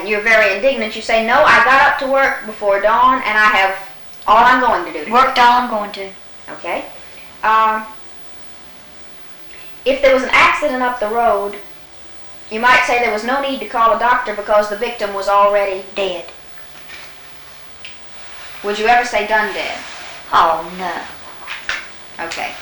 and you're very indignant, you say, no, I got up to work before dawn, and I have all I'm going to do today. Worked all I'm going to. Okay. If there was an accident up the road, you might say there was no need to call a doctor because the victim was already Dead. Would you ever say done dead? Oh, no. Okay.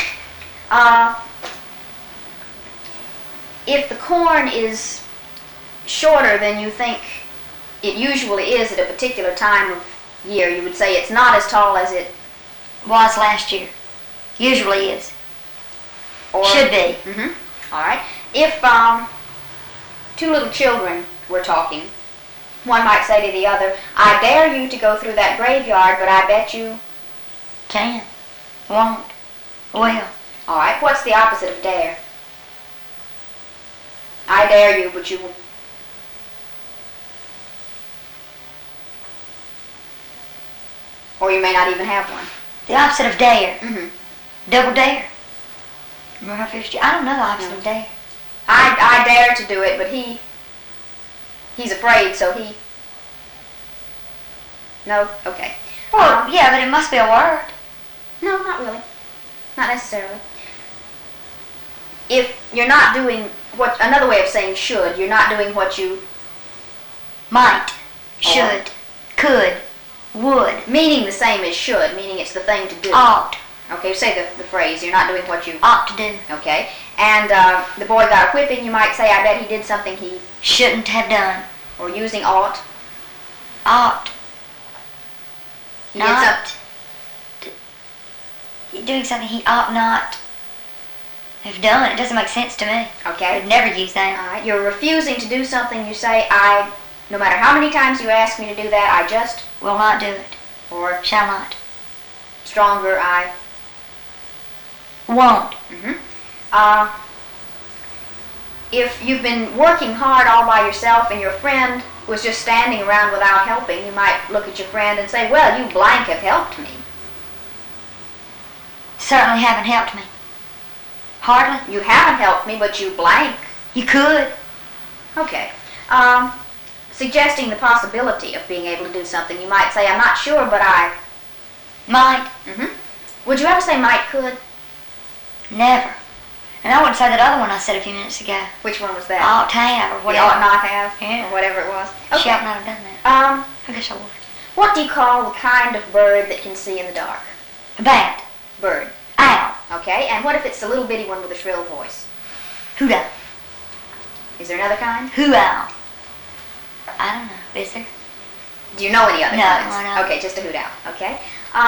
If the corn is shorter than you think it usually is at a particular time of year, you would say it's not as tall as it Was last year. Usually is. or Should be. All right. If two little children were talking, one might say to the other, I dare you to go through that graveyard, but I bet you... Can. Won't. Will. All right. What's the opposite of dare? I dare you, but you... Or you may not even have one. The opposite of dare. Mm-hmm. Double dare. Remember how first year? I don't know the opposite of dare. I dare to do it, but he's afraid, so he... No? Okay. Well, yeah, but it must be a word. No, not really. Not necessarily. If you're not doing what... Another way of saying should, you're not doing what you... Might. Should. Could. Would. Meaning the same as should, meaning it's the thing to do. Ought. Okay, say the phrase, you're not doing what you... Ought to do. Okay. And the boy got a whipping, you might say, I bet he did something he... Shouldn't have done. Or using ought. Ought. He did Not. Doing something he ought not have done. It doesn't make sense to me. Okay. I'd never use that. All right. You're refusing to do something, you say, no matter how many times you ask me to do that, I just... Will not do it. Or Shall not. stronger, I... Won't. If you've been working hard all by yourself and your friend was just standing around without helping, you might look at your friend and say, well, you blank have helped me. Certainly haven't helped me. Hardly. You haven't helped me, but you blank. You could. Okay. Suggesting the possibility of being able to do something, you might say, I'm not sure, but I... Might. Would you ever say might could? Never. And I wouldn't say that other one I said a few minutes ago. Which one was that? Ought to have or You whatever. ought not have, Yeah. or whatever it was. She Okay. ought not have done that. I guess I would. What do you call the kind of bird that can see in the dark? A bat. Bird. Owl. Okay, and what if it's the little bitty one with a shrill voice? Hoot owl. Is there another kind? Who owl. I don't know. Is there? Do you know any other No, kinds? I don't. Okay, just a hoot owl. Okay.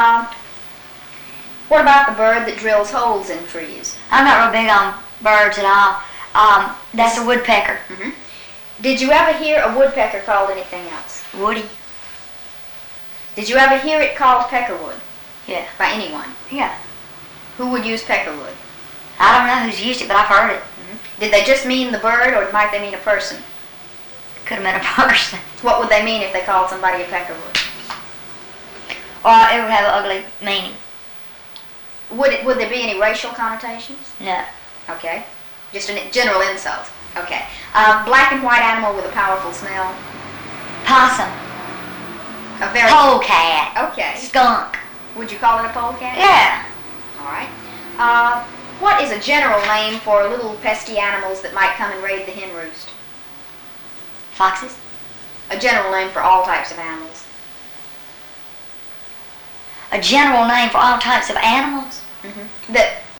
What about the bird that drills holes in trees? I'm not real big on birds at all. That's a woodpecker. Did you ever hear a woodpecker called anything else? Woody. Did you ever hear it called peckerwood Yeah. by anyone? Yeah. Who would use peckerwood? I don't know who's used it, but I've heard it. Did they just mean the bird, or might they mean a person? Could have meant a person. What would they mean if they called somebody a peckerwood? Or it would have an ugly meaning. Would there be any racial connotations? No. Okay. Just a general insult. Okay. Black and white animal with a powerful smell. Possum. A very... Polecat. Okay. Skunk. Would you call it a polecat? Yeah. All right. What is a general name for little pesky animals that might come and raid the hen roost? Foxes. A general name for all types of animals. A general name for all types of animals. That